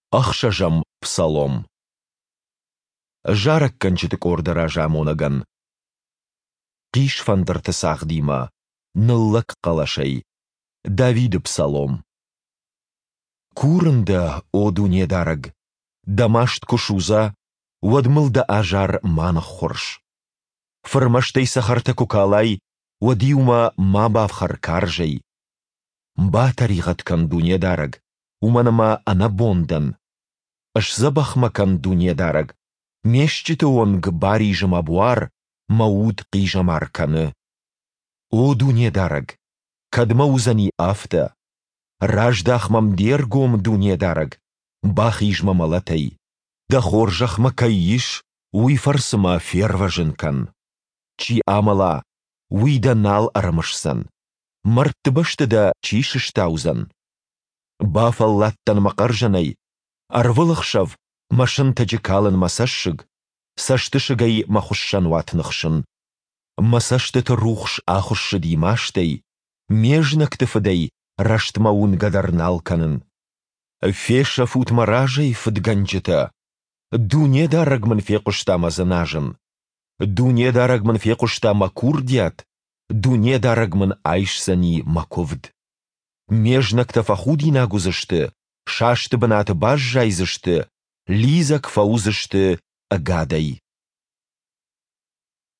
Ахшажам псалом. Жарак канчитик ордера жамонаган. Қиш фандырты сахдима, ныллак қалашай. Давид псалом. Курында, о дунедараг, дамашт кушуза, вадмылда ажар манах хорш. Фырмаштай сахарта кукалай, вадиума мабав харкаржай. Ба таригат кан дунедараг, уманама анабондан. Аш забахма кан дунедараг, мешчите он г барижам абуар, мауд қижамарканы. О дунедараг, кадма узани афта, раждахмам дергом дунедараг, бахижма малатай, да хоржахма каиш, уйфарсма ферваженкан. Чи амала, уйданал арамашсан, марттыбаштыда чишыштаузан. Бафаллаттан макаржанай, арвылықшав, машын таджикалын масашшыг, саштышыгай махушшан ватнықшын. Масаштыты рухш ахушшы димаштай, межнактыфыдай раштмаун гадарналканын. Феша футмаражай фыдганчыта, дуне дарагман фекушта занажын. Дуне дарагман фекушта макурдят, дуне дарагман айшсани маковд. Межнакта фахудина гузышты, шашты бынаты бажжайзышты, лизак фаузышты агадай.